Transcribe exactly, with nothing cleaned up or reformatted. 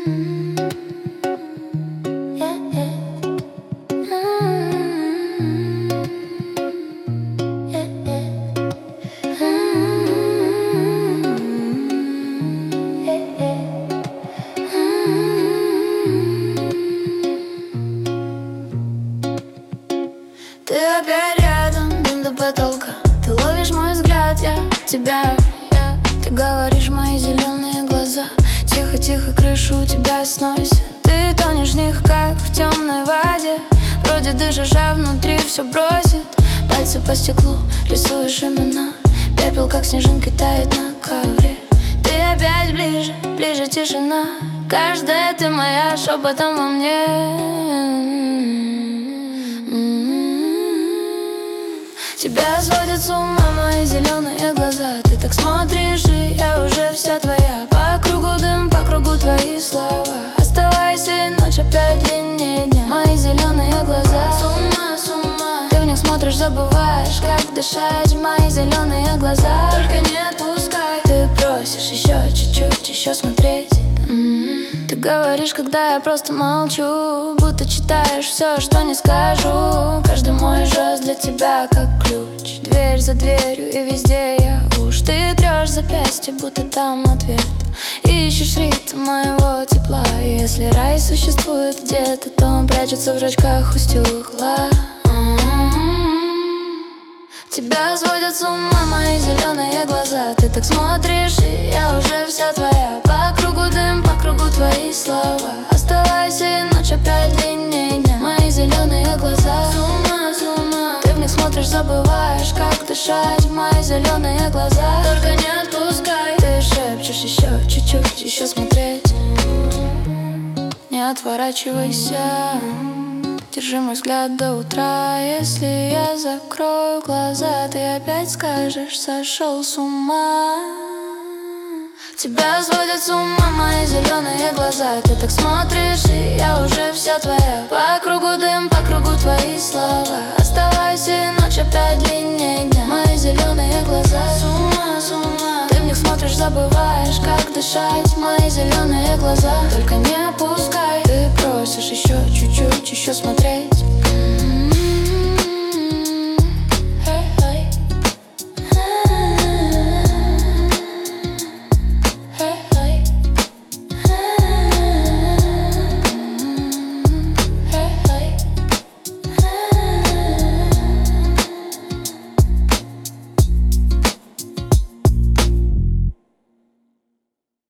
Ты опять рядом, дым до потолка. Ты ловишь мой взгляд, я тебя, я. Ты говоришь, мои зеленые глаза. Тихо-тихо крышу у тебя сносит. Ты тонешь в них, как в темной воде. Вроде дышишь, а внутри все бросит. Пальцы по стеклу, рисуешь имена. Пепел, как снежинки, тает на ковре. Ты опять ближе, ближе тишина. Каждая ты моя, шепотом во мне. Тебя сводят с ума мои зеленые глаза. Ты так смотришь, и я уже вся твоя. По кругу дым, по кругу твои слова. Оставайся, и ночь опять длиннее дня. Мои зеленые глаза. С ума, с ума. Ты в них смотришь, забываешь, как дышать. Мои зеленые глаза. Только не отпускай. Ты просишь еще чуть-чуть, еще смотреть. м-м-м. Ты говоришь, когда я просто молчу, будто читаешь все, что не скажу. Каждый мой жест для тебя как ключ. Дверь за дверью, и везде я уж. Ты трешь запястье, будто там ответ. Ищешь ритм моего тепла. И если рай существует где-то, то он прячется в зрачках у стекла. Тебя сводят с ума мои зеленые глаза. Ты так смотришь, и я уже вся твоя. По кругу дым, по кругу твои слова. Оставайся, и ночь опять длиннее дня. Мои зеленые глаза. С ума, с ума. Ты в них смотришь, забываешь, как дышать. Мои зеленые глаза. Только не отпускай. Ты шепчешь еще чуть-чуть, еще смотреть. Не отворачивайся. Держи мой взгляд до утра. Если я закрою глаза, ты опять скажешь, сошел с ума. Тебя сводят с ума мои зеленые глаза. Ты так смотришь, и я уже вся твоя. По кругу дым, по кругу твои слова. Оставайся, и ночь опять длиннее дня. Мои зеленые глаза. С ума, с ума. Ты в них смотришь, забываешь, как дышать. Мои зеленые глаза. Только не опускай. Ты просишь еще чуть-чуть, еще смотреть.